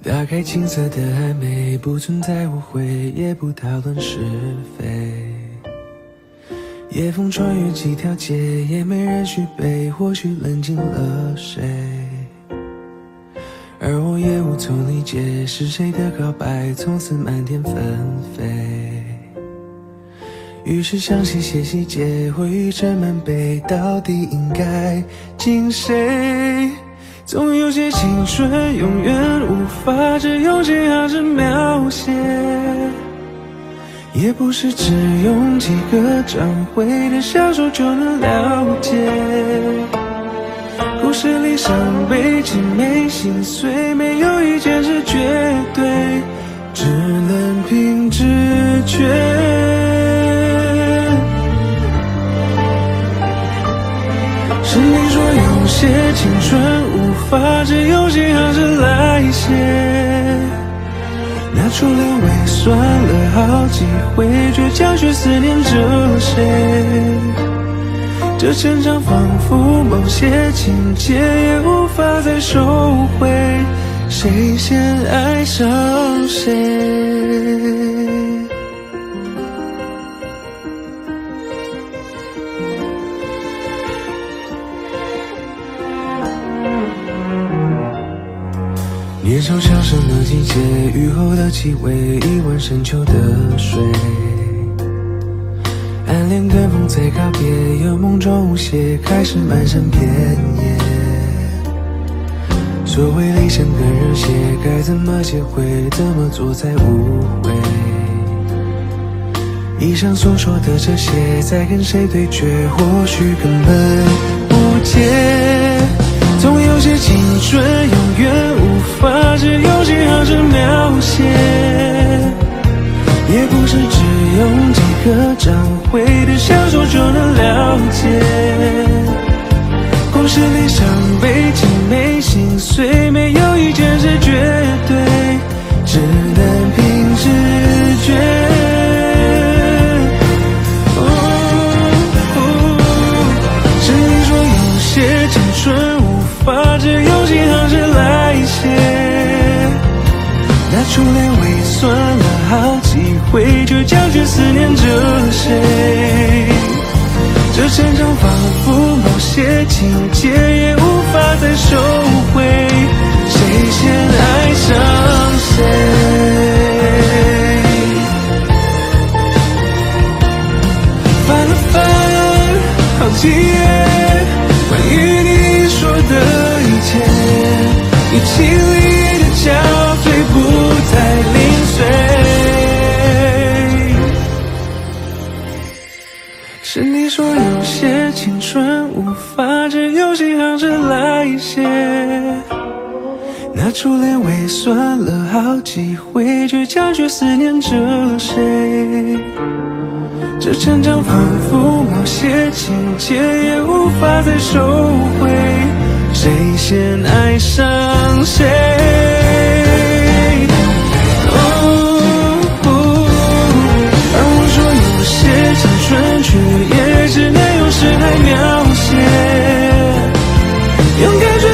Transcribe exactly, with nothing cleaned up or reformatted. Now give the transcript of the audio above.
打开青涩的暧昧，不存在误会，也不讨论是非。夜风穿越几条街，也没人续杯，或许冷静了谁，而我也无从理解，是谁的告白从此满天纷飞。于是想写些细节，回忆斟满杯，到底应该敬谁？总有些青春永远无法只用记号纸描写，也不是只用几个章回的小说就能了解。故事里伤悲、凄美、心碎，没有一件是绝对，只能凭直觉。是你说有些青春无法只用记号纸来写，那初恋为酸了好几回，倔强却思念着谁？这成长仿佛某些情节也无法再收回，谁先爱上谁？年少强盛的季节，雨后的气味，一碗深秋的水，暗恋跟风在告别，有梦中无邪，开始漫山遍野。所谓理想跟热血，该怎么结会，怎么做才无悔？以上所说的这些，在跟谁对决，或许根本无解。总有些青春永远无法只用记号纸描写，也不是只用几个章回的小说就能了解。故事里伤悲、凄美、心碎，没有一件是绝对，只能凭直觉。哦哦，是你说有些青春无法只用记号纸来写，那初恋为酸了好几回，倔强却思念着谁？这成长仿佛某些情节也无法再收回，谁先爱上谁？翻了翻好几页，关于你说的一切，语气里的憔悴不再零碎。是你说有些青春无法只用记号纸来写，那初恋为酸了好几回，倔强却思念着谁？这成长仿佛某些情节也无法再收回，谁先爱上谁？哦哦，而我说有些青春却也只能用诗来描写，用感觉